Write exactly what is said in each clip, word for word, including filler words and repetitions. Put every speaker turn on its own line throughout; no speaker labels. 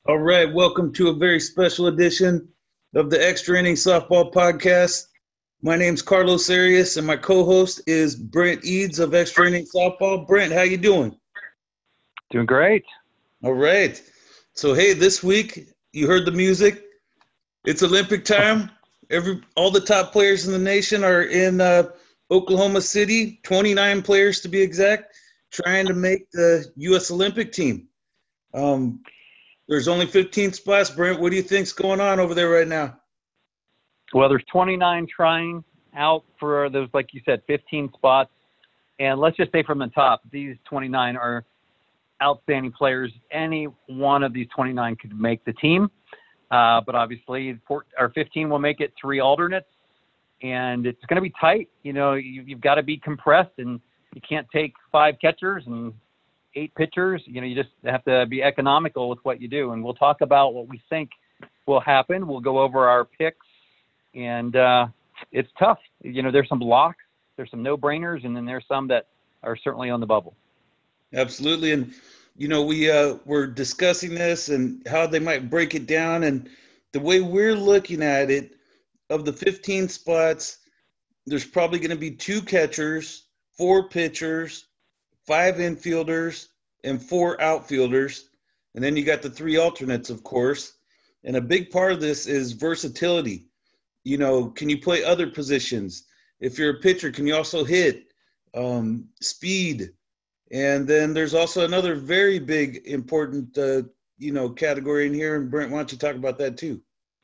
All right, welcome to a very special edition of the Extra Inning Softball Podcast. My name's Carlos Arias, and my co-host is Brent Eads of Extra Inning Softball. Brent, how you doing?
Doing great.
All right. So, hey, this week you heard the music. It's Olympic time. Every all the top players in the nation are in uh, Oklahoma City. twenty-nine players to be exact, trying to make the U S Olympic team. Um, There's only fifteen spots. Brent, what do you think's going on over there right now?
Well, there's twenty-nine trying out for those, like you said, fifteen spots. And let's just say from the top, these twenty-nine are outstanding players. Any one of these twenty-nine could make the team. Uh, but obviously, four, or fifteen will make it, three alternates. And it's going to be tight. You know, you, you've got to be compressed, and you can't take five catchers and eight pitchers. You know, you just have to be economical with what you do. And we'll talk about what we think will happen. We'll go over our picks, and uh, it's tough. You know, there's some blocks, there's some no-brainers, and then there's some that are certainly on the bubble.
Absolutely. And, you know, we uh, were discussing this and how they might break it down. And the way we're looking at it, of the fifteen spots, there's probably going to be two catchers, four pitchers, five infielders, and four outfielders. And then you got the three alternates, of course. And a big part of this is versatility. You know, can you play other positions? If you're a pitcher, can you also hit? Um, speed. And then there's also another very big, important, uh, you know, category in here. And Brent, why don't you talk about that too?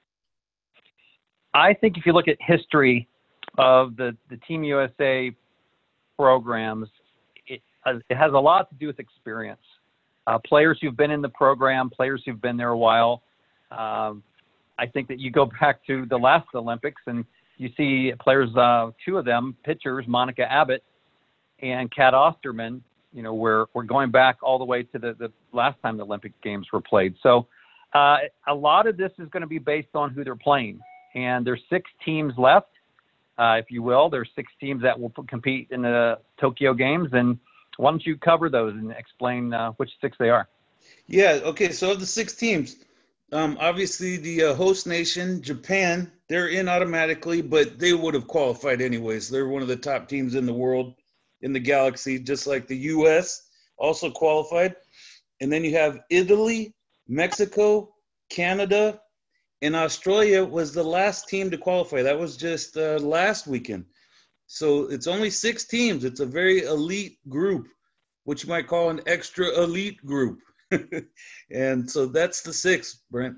I think if you look at history of the, the Team U S A programs, it, it has a lot to do with experience. Uh, players who've been in the program, players who've been there a while. Um, I think that you go back to the last Olympics and you see players, uh, two of them, pitchers, Monica Abbott and Kat Osterman. You know, we're, we're going back all the way to the, the last time the Olympic Games were played. So uh, a lot of this is going to be based on who they're playing. And there's six teams left, uh, if you will. There's six teams that will compete in the Tokyo Games. And why don't you cover those and explain uh, which six they are?
Yeah, okay. So of the six teams, um, obviously the uh, host nation, Japan, they're in automatically, but they would have qualified anyways. They're one of the top teams in the world, in the galaxy, just like the U S also qualified. And then you have Italy, Mexico, Canada, and Australia was the last team to qualify. That was just uh, last weekend. So it's only six teams. It's a very elite group, which you might call an extra elite group. And so that's the six, Brent.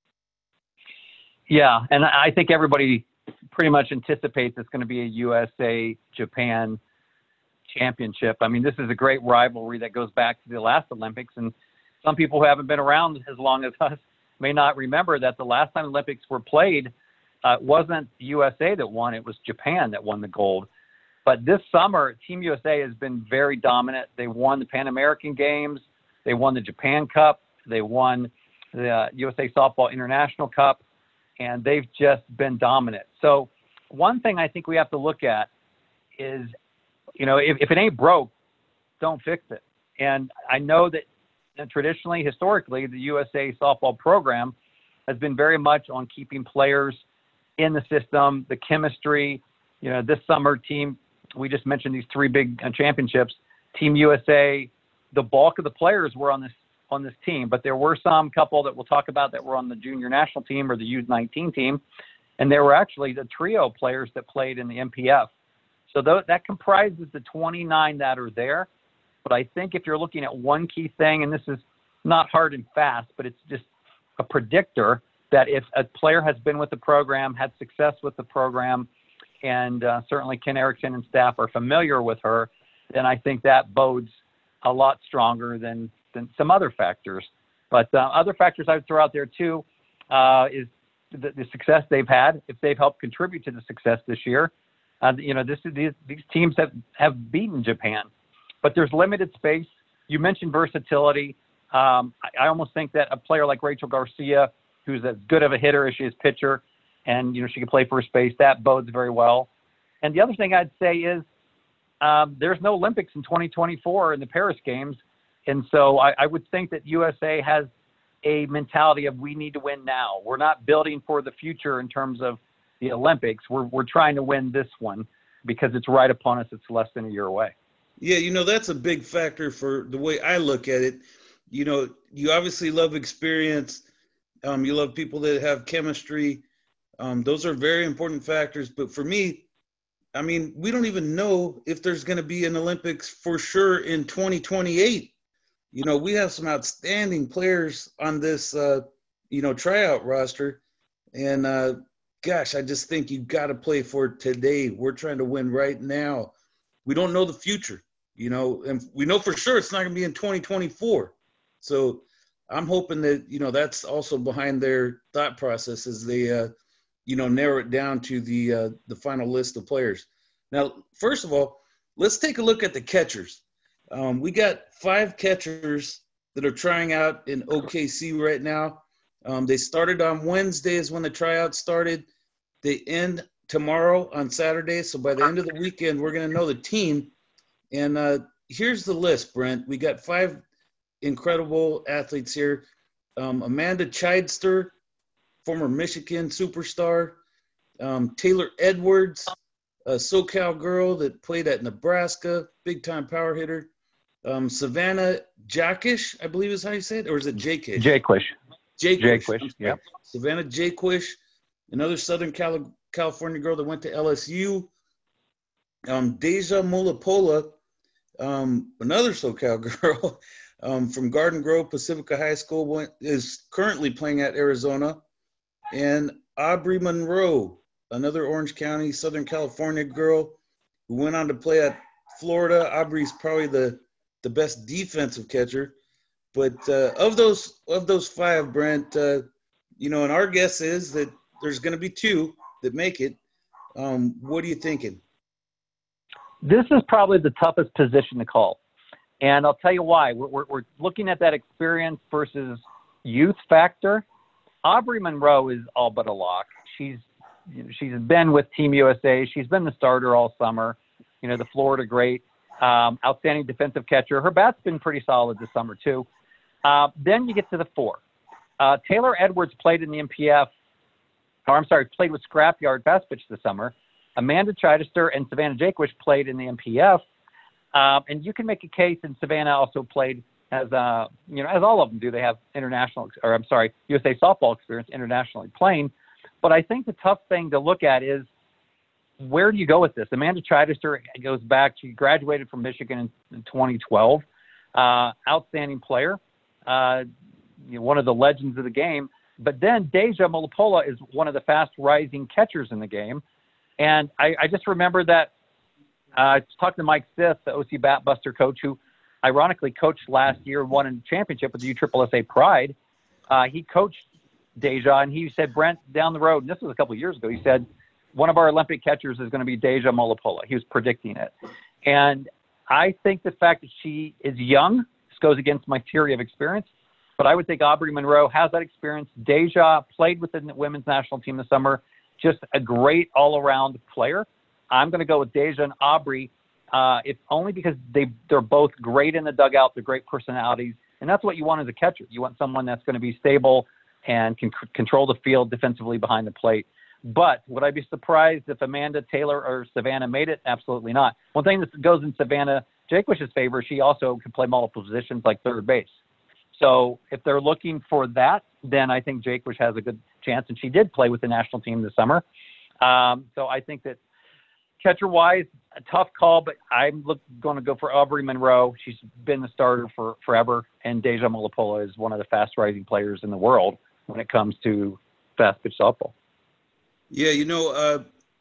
Yeah, and I think everybody pretty much anticipates it's going to be a U S A-Japan championship. I mean, this is a great rivalry that goes back to the last Olympics, and some people who haven't been around as long as us may not remember that the last time Olympics were played, uh, it wasn't U S A that won, it was Japan that won the gold. But this summer, Team U S A has been very dominant. They won the Pan American Games, they won the Japan Cup, they won the U S A Softball International Cup, and they've just been dominant. So one thing I think we have to look at is, you know, if, if it ain't broke, don't fix it. And I know that and traditionally, historically, the U S A softball program has been very much on keeping players in the system, the chemistry. You know, this summer team, we just mentioned these three big championships. Team U S A, the bulk of the players were on this on this team, but there were some couple that we'll talk about that were on the junior national team or the U nineteen team, and there were actually the trio players that played in the M P F. So th- that comprises the twenty-nine that are there. But I think if you're looking at one key thing, and this is not hard and fast, but it's just a predictor that if a player has been with the program, had success with the program, and uh, certainly Ken Erickson and staff are familiar with her, then I think that bodes a lot stronger than, than some other factors. But uh, other factors I would throw out there too uh, is the, the success they've had, if they've helped contribute to the success this year. Uh, you know, this is, these, these teams have, have beaten Japan. But there's limited space. You mentioned versatility. Um, I, I almost think that a player like Rachel Garcia, who's as good of a hitter as she is pitcher, and you know she can play first base, that bodes very well. And the other thing I'd say is um, there's no Olympics in twenty twenty-four in the Paris Games, and so I, I would think that U S A has a mentality of we need to win now. We're not building for the future in terms of the Olympics. We're, we're trying to win this one because it's right upon us. It's less than a year away.
Yeah, you know, that's a big factor for the way I look at it. You know, you obviously love experience. Um, you love people that have chemistry. Um, those are very important factors. But for me, I mean, we don't even know if there's going to be an Olympics for sure in twenty twenty-eight. You know, we have some outstanding players on this, uh, you know, tryout roster. And, uh, gosh, I just think you've got to play for today. We're trying to win right now. We don't know the future, you know, and we know for sure it's not going to be in twenty twenty-four. So I'm hoping that, you know, that's also behind their thought process as they, uh, you know, narrow it down to the uh, the final list of players. Now, first of all, let's take a look at the catchers. Um, we got five catchers that are trying out in O K C right now. Um, they started on Wednesday is when the tryouts started. They end tomorrow on Saturday. So by the end of the weekend, we're going to know the team. And uh, here's the list, Brent. We got five incredible athletes here. Um, Amanda Chidester, former Michigan superstar. Um, Taylor Edwards, a SoCal girl that played at Nebraska, big-time power hitter. Um, Savannah Jaquish, I believe is how you say it, or is it Jaquish?
Jaquish.
Jaquish.
Jaquish, yep.
Savannah Jaquish, another Southern Cali- California girl that went to L S U. Um, Deja Molapola, um, another SoCal girl um, from Garden Grove Pacifica High School, went, is currently playing at Arizona. And Aubrey Monroe, another Orange County, Southern California girl who went on to play at Florida. Aubrey's probably the, the best defensive catcher. But uh, of those of those five, Brent, uh, you know, and our guess is that there's going to be two that make it. Um, what are you thinking?
This is probably the toughest position to call. And I'll tell you why. We're, we're, we're looking at that experience versus youth factor. Aubrey Monroe is all but a lock. She's you know, she's been with Team U S A. She's been the starter all summer. You know, the Florida great, um, outstanding defensive catcher. Her bat's been pretty solid this summer too. Uh, then you get to the four. Uh, Taylor Edwards played in the M P F, or I'm sorry, played with Scrapyard Fast Pitch this summer. Amanda Chidester and Savannah Jaquish played in the M P F. Um, and you can make a case, and Savannah also played as, uh, you know, as all of them do. They have international, or I'm sorry, U S A softball experience internationally playing. But I think the tough thing to look at is where do you go with this? Amanda Chidester goes back. She graduated from Michigan in, in twenty twelve. Uh, outstanding player, uh, you know, one of the legends of the game. But then Deja Molapola is one of the fast rising catchers in the game. And I, I just remember that uh, I was talking to Mike Sith, the O C Bat Buster coach, who ironically coached last year and won a championship with the U S S A Pride. Uh, he coached Deja, and he said, Brent, down the road, and this was a couple of years ago, he said, one of our Olympic catchers is going to be Deja Molapola. He was predicting it. And I think the fact that she is young, this goes against my theory of experience, but I would think Aubrey Monroe has that experience. Deja played with the women's national team this summer, just a great all-around player. I'm going to go with Deja and Aubrey, uh, if only because they, they're both great in the dugout, they're great personalities, and that's what you want as a catcher. You want someone that's going to be stable and can c- control the field defensively behind the plate. But would I be surprised if Amanda, Taylor, or Savannah made it? Absolutely not. One thing that goes in Savannah Jaquish's favor, she also can play multiple positions like third base. So if they're looking for that, then I think Jaquish has a good chance. And she did play with the national team this summer. Um, so I think that catcher-wise, a tough call, but I'm look, going to go for Aubrey Monroe. She's been the starter for forever. And Deja Molapola is one of the fast-rising players in the world when it comes to fast-pitch softball.
Yeah, you know, uh,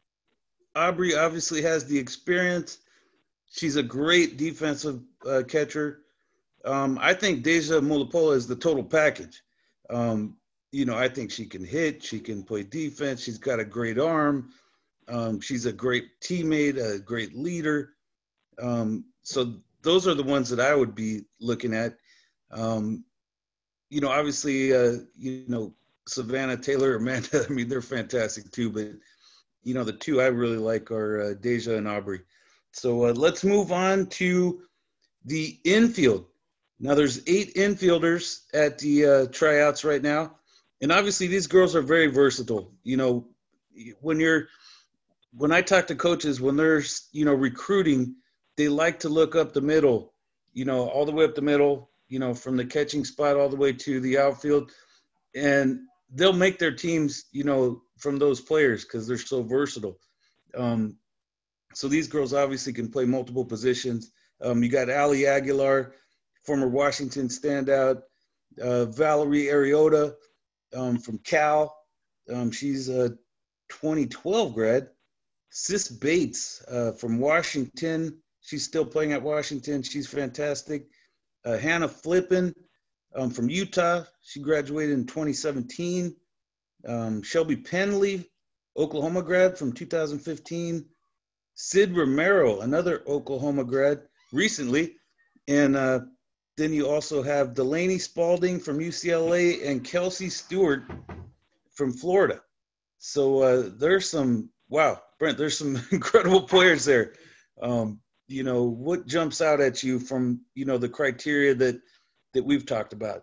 Aubrey obviously has the experience. She's a great defensive uh, catcher. Um, I think Deja Molapola is the total package. Um, you know, I think she can hit, she can play defense, she's got a great arm, um, she's a great teammate, a great leader. Um, so those are the ones that I would be looking at. Um, you know, obviously, uh, you know, Savannah, Taylor, Amanda, I mean, they're fantastic too, but, you know, the two I really like are uh, Deja and Aubrey. So uh, let's move on to the infield. Now there's eight infielders at the uh, tryouts right now, and obviously these girls are very versatile. You know, when you're when I talk to coaches, when they're you know recruiting, they like to look up the middle, you know, all the way up the middle, you know, from the catching spot all the way to the outfield, and they'll make their teams, you know, from those players because they're so versatile. Um, so these girls obviously can play multiple positions. Um, you got Ali Aguilar, former Washington standout, uh, Valerie Ariota um, from Cal. Um, she's a twenty twelve grad. Sis Bates uh, from Washington. She's still playing at Washington. She's fantastic. Uh, Hannah Flippin um, from Utah. She graduated in twenty seventeen. Um, Shelby Penley, Oklahoma grad from two thousand fifteen. Sid Romero, another Oklahoma grad recently. And uh, then you also have Delaney Spalding from U C L A and Kelsey Stewart from Florida. So uh, there's some, wow, Brent, there's some incredible players there. Um, you know, what jumps out at you from, you know, the criteria that, that we've talked about?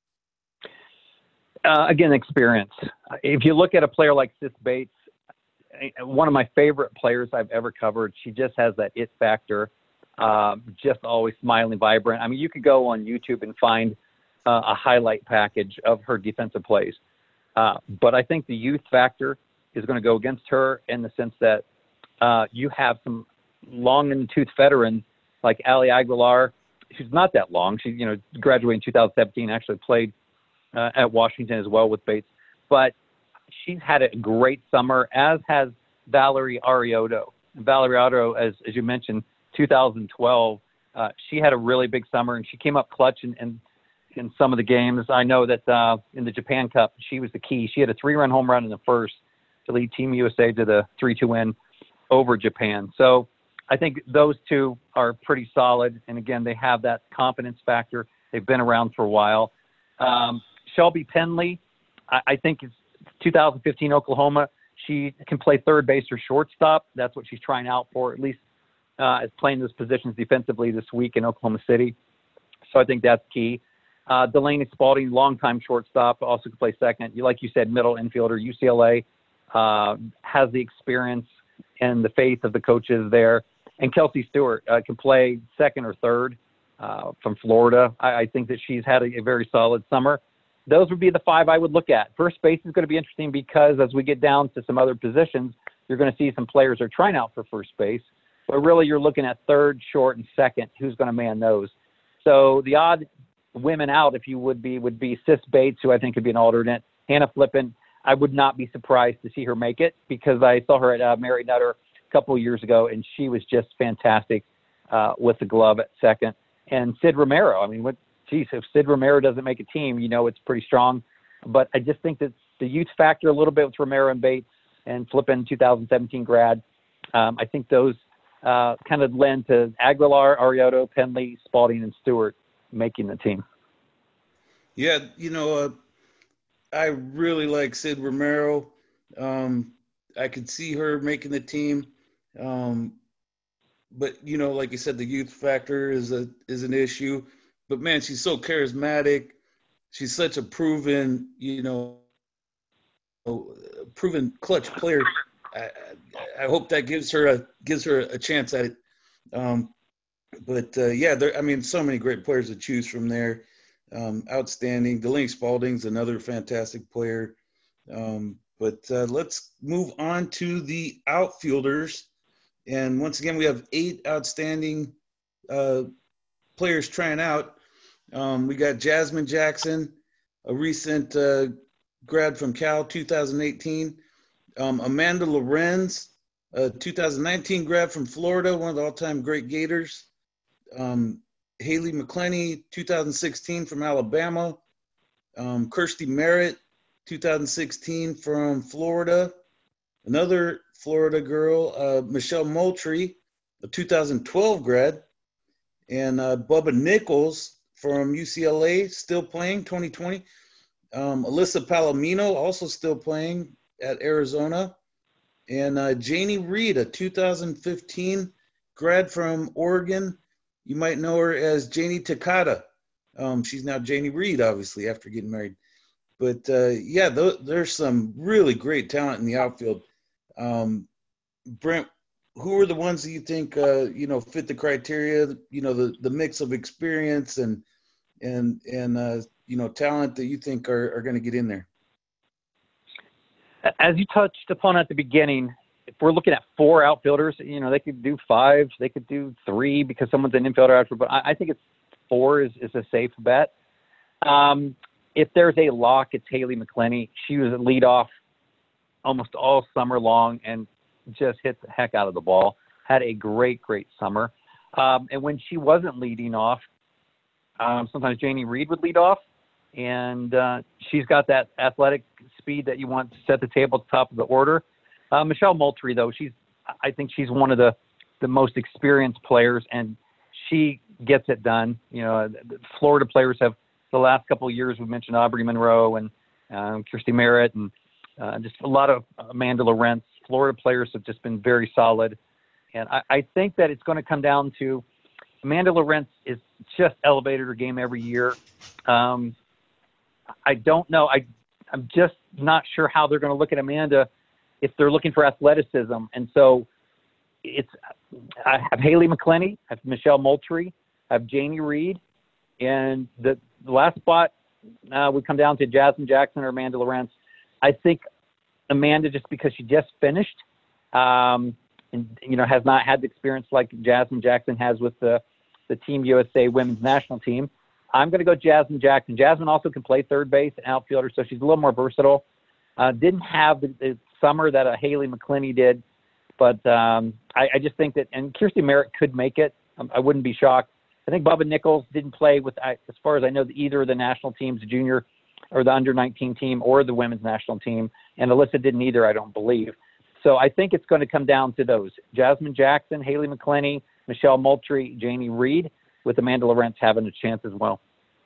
Uh, again, experience. If you look at a player like Sis Bates, one of my favorite players I've ever covered, she just has that it factor, um, just always smiling, vibrant. I mean, you could go on YouTube and find uh, a highlight package of her defensive plays. Uh, but I think the youth factor is going to go against her in the sense that uh, you have some long in the tooth veterans like Ali Aguilar. She's not that long. She, you know, graduated in two thousand seventeen, actually played uh, at Washington as well with Bates. But she's had a great summer, as has Valerie Arioto. Valerie Arioto, as, as you mentioned, two thousand twelve, uh, she had a really big summer, and she came up clutch in, in, in some of the games. I know that uh, in the Japan Cup, she was the key. She had a three-run home run in the first to lead Team U S A to the three two win over Japan. So I think those two are pretty solid, and again, they have that confidence factor. They've been around for a while. Um, Shelby Penley, I, I think it's two thousand fifteen Oklahoma. She can play third base or shortstop. That's what she's trying out for, at least uh, is playing those positions defensively this week in Oklahoma City. So I think that's key. Uh, Delaney Spalding, longtime shortstop, also can play second. You, like you said, middle infielder, U C L A, uh, has the experience and the faith of the coaches there. And Kelsey Stewart uh, can play second or third uh, from Florida. I, I think that she's had a, a very solid summer. Those would be the five I would look at. First base is going to be interesting because as we get down to some other positions, you're going to see some players are trying out for first base. But really, you're looking at third, short, and second. Who's going to man those? So the odd women out, if you would be, would be Sis Bates, who I think could be an alternate. Hannah Flippin, I would not be surprised to see her make it because I saw her at uh, Mary Nutter a couple of years ago, and she was just fantastic uh, with the glove at second. And Sid Romero, I mean, what? Geez, if Sid Romero doesn't make a team, you know it's pretty strong. But I just think that the youth factor a little bit with Romero and Bates and Flippin, two thousand seventeen grad, um, I think those uh, kind of lend to Aguilar, Arioto, Penley, Spalding, and Stewart making the team.
Yeah, you know, uh, I really like Sid Romero. Um, I could see her making the team. Um, but, you know, like you said, the youth factor is a is an issue. But, man, she's so charismatic. She's such a proven, you know, proven clutch player. I, I hope that gives her a gives her a chance at it. Um, but, uh, yeah, there, I mean, so many great players to choose from there. Um, outstanding. Delaney Spalding's another fantastic player. Um, but uh, let's move on to the outfielders. And once again, we have eight outstanding uh, players trying out. Um, we got Jasmine Jackson, a recent uh, grad from Cal, two thousand eighteen. Um, Amanda Lorenz, a two thousand nineteen grad from Florida, one of the all-time great Gators. Um, Haley McClenny, two thousand sixteen from Alabama. Um, Kirsty Merritt, two thousand sixteen from Florida. Another Florida girl, uh, Michelle Moultrie, a two thousand twelve grad. And uh, Bubba Nichols from U C L A, still playing, twenty twenty. Um, Alyssa Palomino, also still playing at Arizona. And uh, Janie Reed, a two thousand fifteen grad from Oregon. You might know her as Janie Takata. Um, she's now Janie Reed, obviously, after getting married. But uh, yeah, th- there's some really great talent in the outfield. Um, Brent, who are the ones that you think uh, you know fit the criteria? You know, the the mix of experience and and and uh, you know talent that you think are, are going to get in there.
As you touched upon at the beginning, if we're looking at four outfielders, you know, they could do five, they could do three because someone's an infielder outfielder, but I, I think it's four is, is a safe bet. Um, if there's a lock, it's Haley McClenny. She was a leadoff almost all summer long and just hit the heck out of the ball. Had a great, great summer. Um, and when she wasn't leading off, um, sometimes Janie Reed would lead off, and uh, she's got that athletic speed that you want to set the table at the top of the order. Uh, Michelle Moultrie, though, she's I think she's one of the, the most experienced players, and she gets it done. You know, the Florida players have the last couple of years. We mentioned Aubrey Monroe and um, Kirstie Merritt, and uh, just a lot of Amanda Lorentz. Florida players have just been very solid, and I, I think that it's going to come down to Amanda Lorentz is just elevated her game every year. Um, I don't know. I I'm just not sure how they're going to look at Amanda if they're looking for athleticism. And so it's, I have Haley McClenny, I have Michelle Moultrie, I have Janie Reed, and the, the last spot uh, would come down to Jasmine Jackson or Amanda Lorentz. I think Amanda, just because she just finished, um, and you know, has not had the experience like Jasmine Jackson has with the the Team U S A Women's National Team. I'm going to go Jasmine Jackson. Jasmine also can play third base and outfielder, so she's a little more versatile. Uh, didn't have the, the summer that a Haley McClenny did, but um, I, I just think that, and Kirstie Merritt could make it. Um, I wouldn't be shocked. I think Bubba Nichols didn't play with, I, as far as I know, either of the national teams, the junior or the under nineteen team or the women's national team, and Alyssa didn't either, I don't believe. So I think it's going to come down to those: Jasmine Jackson, Haley McClenny, Michelle Moultrie, Janie Reed, with Amanda Lorentz having a chance as well.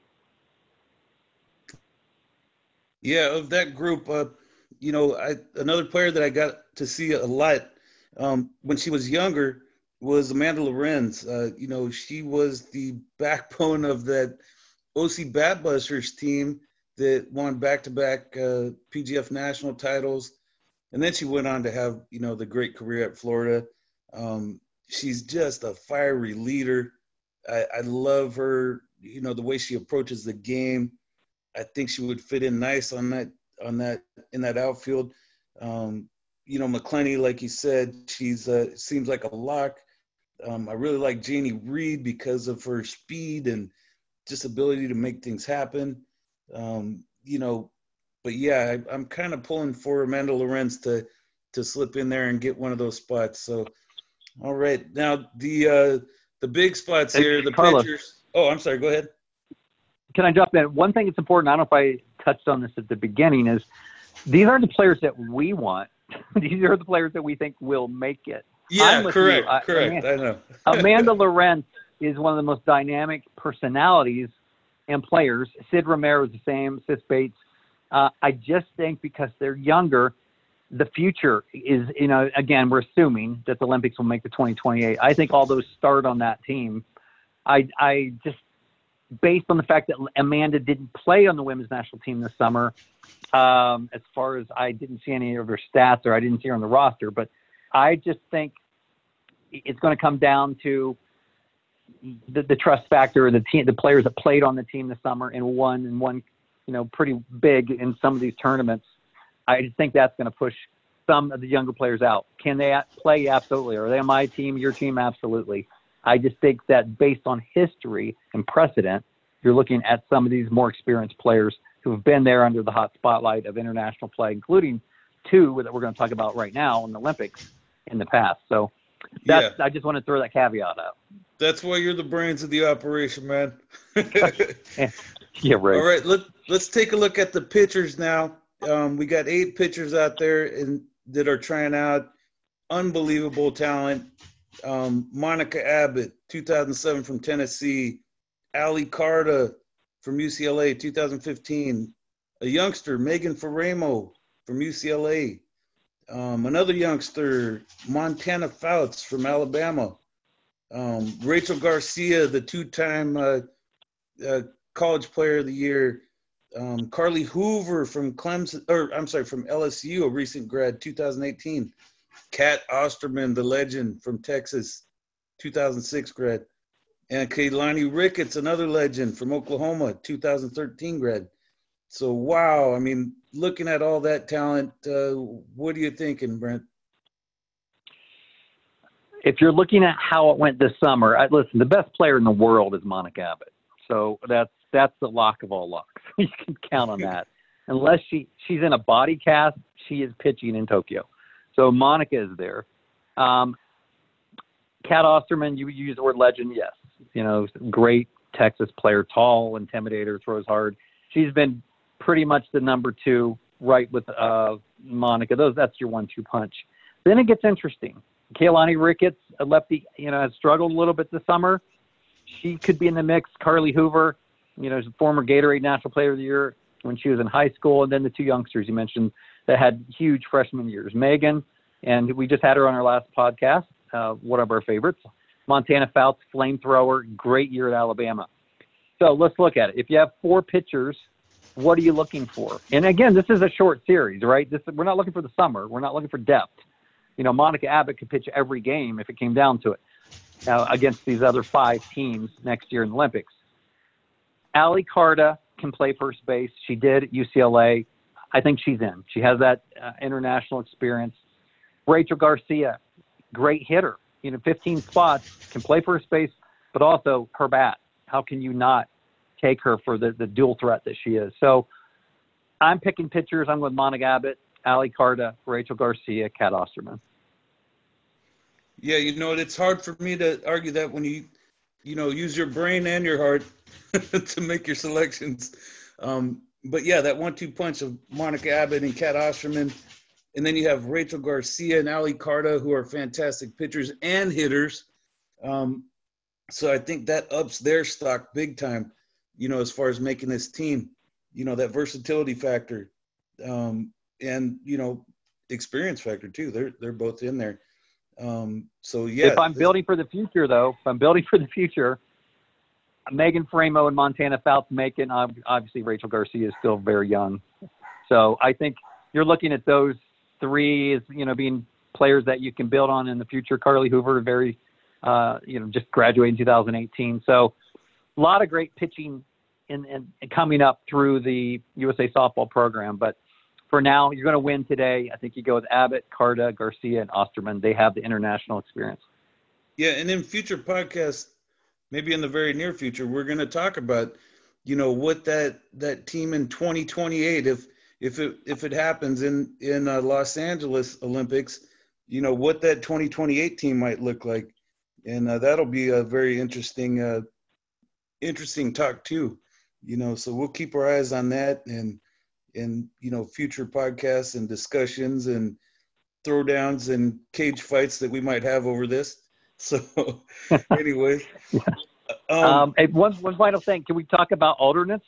Yeah, of that group, uh, you know, I, another player that I got to see a lot um, when she was younger was Amanda Lorenz. Uh, you know, she was the backbone of that O C Batbusters team that won back-to-back uh, P G F national titles. And then she went on to have, you know, the great career at Florida. Um, she's just a fiery leader. I, I love her, you know, the way she approaches the game. I think she would fit in nice on that, on that, in that outfield. Um, you know, McClenny, like you said, she's uh, seems like a lock. Um, I really like Janie Reed because of her speed and just ability to make things happen. Um, you know, but yeah, I, I'm kind of pulling for Amanda Lorentz to to slip in there and get one of those spots. So, all right, now the uh, the big spots here, the
Carlos,
pitchers. Oh, I'm sorry. Go ahead.
Can I jump in? One thing that's important, I don't know if I touched on this at the beginning, is these are the players that we want. These are the players that we think will make it.
Yeah, correct, I, correct.
Amanda,
I know.
Amanda Lorentz is one of the most dynamic personalities and players. Sid Romero is the same, Sis Bates. Uh, I just think because they're younger, the future is, you know, again, we're assuming that the Olympics will make the twenty twenty-eight. I think all those start on that team. I, I just, based on the fact that Amanda didn't play on the women's national team this summer, um, as far as I didn't see any of her stats or I didn't see her on the roster, but I just think it's going to come down to the, the trust factor of the team, the players that played on the team this summer and won and won, you know, pretty big in some of these tournaments. I just think that's going to push some of the younger players out. Can they play? Absolutely. Are they on my team, your team? Absolutely. I just think that based on history and precedent, you're looking at some of these more experienced players who have been there under the hot spotlight of international play, including two that we're going to talk about right now in the Olympics in the past. So that's, yeah. I just want to throw that caveat out.
That's why you're the brains of the operation, man.
Yeah, right.
All right, let, let's take a look at the pitchers now. Um, we got eight pitchers out there in, that are trying out. Unbelievable talent. Um, Monica Abbott, two thousand seven from Tennessee. Ali Carta from U C L A, two thousand fifteen. A youngster, Megan Faremo from U C L A. Um, another youngster, Montana Fouts from Alabama. Um, Rachel Garcia, the two-time uh, uh, college player of the year. Um, Carly Hoover from Clemson, or I'm sorry, from L S U, a recent grad, two thousand eighteen. Kat Osterman, the legend from Texas, two thousand six grad. And Kaylani Ricketts, another legend from Oklahoma, two thousand thirteen grad. So, wow, I mean, looking at all that talent, uh, what are you thinking, Brent?
If you're looking at how it went this summer, I, listen, the best player in the world is Monica Abbott. So that's that's the lock of all locks. You can count on that. Unless she, she's in a body cast, she is pitching in Tokyo. So Monica is there. Um, Kat Osterman, you use the word legend, yes. You know, great Texas player, tall, intimidator, throws hard. She's been pretty much the number two, right with uh, Monica. Those that's your one-two punch. Then it gets interesting. Kaylani Ricketts, a lefty, you know, has struggled a little bit this summer. She could be in the mix. Carly Hoover, you know, former Gatorade National Player of the Year when she was in high school, and then the two youngsters you mentioned that had huge freshman years, Megan, and we just had her on our last podcast, uh, one of our favorites, Montana Fouts, flamethrower, great year at Alabama. So let's look at it. If you have four pitchers, what are you looking for? And again, this is a short series, right? This we're not looking for the summer. We're not looking for depth. You know, Monica Abbott could pitch every game if it came down to it uh, against these other five teams next year in the Olympics. Allie Carta can play first base. She did at U C L A. I think she's in. She has that uh, international experience. Rachel Garcia, great hitter. You know, fifteen spots, can play first base, but also her bat. How can you not take her for the, the dual threat that she is? So I'm picking pitchers. I'm with Monica Abbott, Allie Carta, Rachel Garcia, Kat Osterman.
Yeah, you know, it's hard for me to argue that when you, you know, use your brain and your heart to make your selections. Um, but yeah, that one-two punch of Monica Abbott and Kat Osterman, and then you have Rachel Garcia and Allie Carta, who are fantastic pitchers and hitters. Um, so I think that ups their stock big time, you know, as far as making this team, you know, that versatility factor, um, and, you know, experience factor too. They're, they're both in there. Um, so yeah.
If I'm building for the future though, if I'm building for the future, Megan Framo and Montana Fouts make it. Obviously Rachel Garcia is still very young. So I think you're looking at those three as, you know, being players that you can build on in the future. Carly Hoover, very, uh, you know, just graduated in two thousand eighteen. So a lot of great pitching in, in, in coming up through the U S A softball program. But for now, you're going to win today. I think you go with Abbott, Carta, Garcia, and Osterman. They have the international experience.
Yeah, and in future podcasts, maybe in the very near future, we're going to talk about, you know, what that that team in twenty twenty-eight, if if it if it happens in in uh, Los Angeles Olympics, you know, what that twenty twenty-eight team might look like, and uh, that'll be a very interesting uh, interesting talk too. You know, so we'll keep our eyes on that, and and you know, future podcasts and discussions and throwdowns and cage fights that we might have over this. So anyway,
yeah.
um,
um, hey, one one final thing. Can we talk about alternates?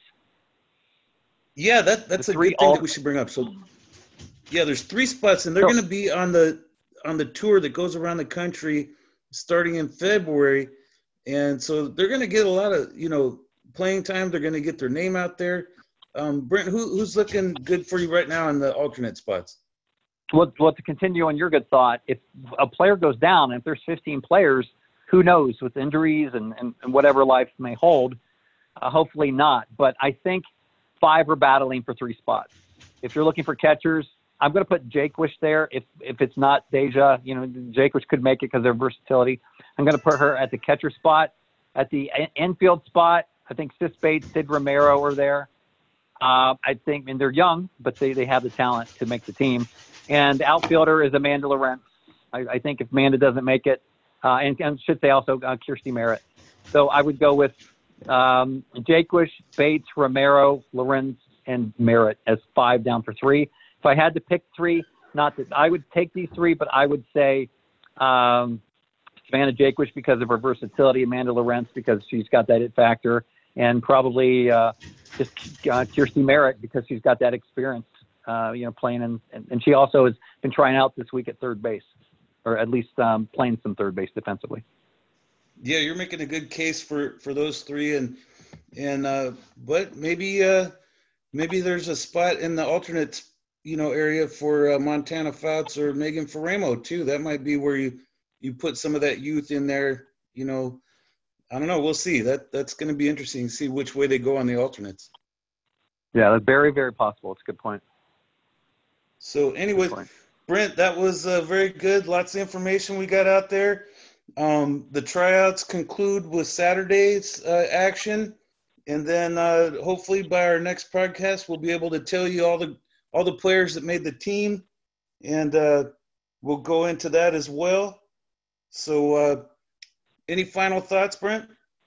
Yeah, that that's
the
a good thing
alt-
that we should bring up. So yeah, there's three spots, and they're
so,
going to be on the on the tour that goes around the country starting in February, and so they're going to get a lot of, you know, playing time. They're going to get their name out there. Um, Brent, who, who's looking good for you right now in the alternate spots?
Well, well, to continue on your good thought, if a player goes down, and if there's fifteen players, who knows with injuries and, and, and whatever life may hold, uh, hopefully not. But I think five are battling for three spots. If you're looking for catchers, I'm going to put Jaquish there. If if it's not Deja, you know, Jaquish could make it because of their versatility. I'm going to put her at the catcher spot. At the infield spot, I think Sis Bates, Sid Romero are there. Uh, I think, and they're young, but they, they have the talent to make the team. And the outfielder is Amanda Lorenz. I, I think if Amanda doesn't make it, uh, and, and should say also uh, Kirstie Merritt. So I would go with um, Jaquish, Bates, Romero, Lorenz, and Merritt as five down for three. If I had to pick three, not that I would take these three, but I would say um, Savannah Jaquish because of her versatility, Amanda Lorenz because she's got that it factor, and probably uh, just uh, Kirstie Merritt because she's got that experience, uh, you know, playing in, and, and she also has been trying out this week at third base, or at least um, playing some third base defensively.
Yeah, you're making a good case for, for those three. And, And uh, but maybe uh, maybe there's a spot in the alternate, you know, area for uh, Montana Fouts or Megan Faramo too. That might be where you you put some of that youth in there. You know, I don't know. We'll see. That that's going to be interesting to see which way they go on the alternates.
Yeah, that's very, very possible. It's a good point.
So, anyways, Brent, that was uh, very good. Lots of information we got out there. Um, the tryouts conclude with Saturday's uh, action, and then uh, hopefully by our next podcast, we'll be able to tell you all the all the players that made the team, and uh, we'll go into that as well. So, uh, any final thoughts, Brent?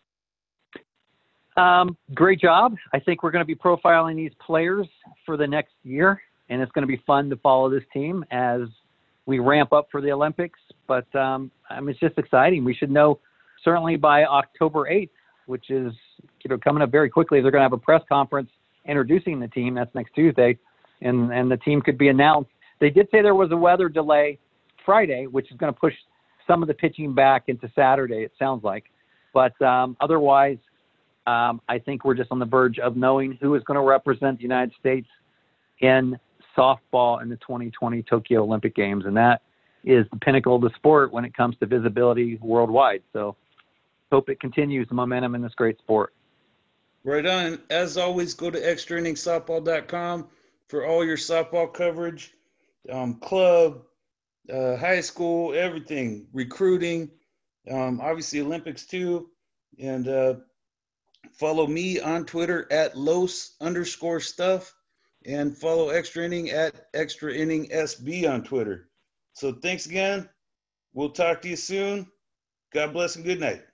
Um, great job. I think we're going to be profiling these players for the next year, and it's going to be fun to follow this team as we ramp up for the Olympics. But um, I mean, it's just exciting. We should know certainly by October eighth, which is, you know, coming up very quickly. They're going to have a press conference introducing the team. That's next Tuesday, and and the team could be announced. They did say there was a weather delay Friday, which is going to push some of the pitching back into Saturday, it sounds like. But um, otherwise, um, I think we're just on the verge of knowing who is going to represent the United States in softball in the twenty twenty Tokyo Olympic Games. And that is the pinnacle of the sport when it comes to visibility worldwide. So hope it continues the momentum in this great sport.
Right on. As always, go to extra inning softball dot com for all your softball coverage, um, club, uh, high school, everything, recruiting, um, obviously Olympics too. And uh, follow me on Twitter at Los underscore stuff, and follow Extra Inning at Extra Inning S B on Twitter. So thanks again. We'll talk to you soon. God bless and good night.